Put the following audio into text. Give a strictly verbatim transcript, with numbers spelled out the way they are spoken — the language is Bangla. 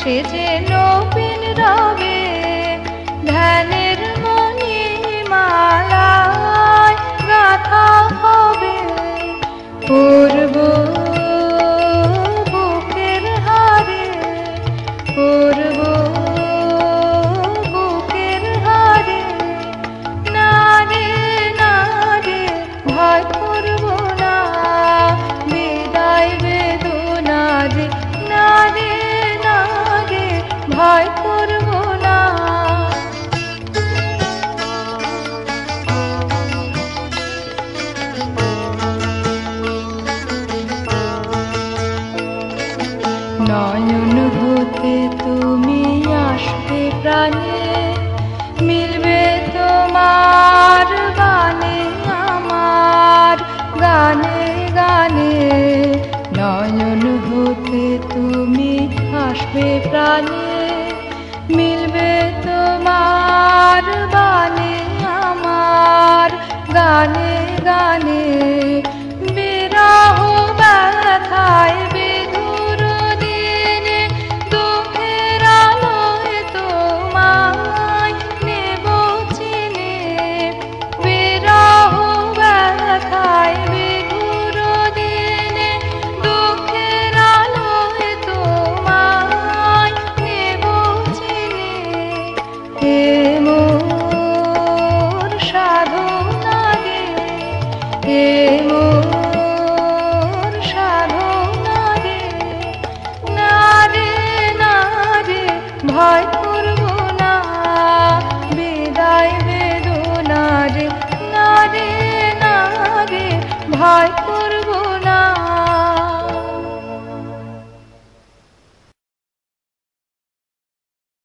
সে যে নবীন রবে ধ্যানের মণিমালায় গাথা হবে পূর্ব বুকের হারে পূর্ব বুকের হারে না রে না রে ভয় করব না বিদায় বেদনা রে না রে না রে ভয় করব না নয়ন হতে তুমি আসবে প্রাণে মিলবে তোমার গানে আমার গানে গানে নয়ন হতে তুমি আসবে প্রাণে মিলবে তোমার গানে আমার গানে গানে বিরহ ব্যথায় বিধুর দিনে দুঃখের আলোয় তোমায় নেব চিনে বিরহ ব্যথায় বিধুর দিনে দুঃখের আলোয় তোমায় নেব চিনে হে মোর সাধনা রে হে মোর সাধনা রে না রে না রে ভয় করব না বিদায় বেদনা রে না রে না রে ভয়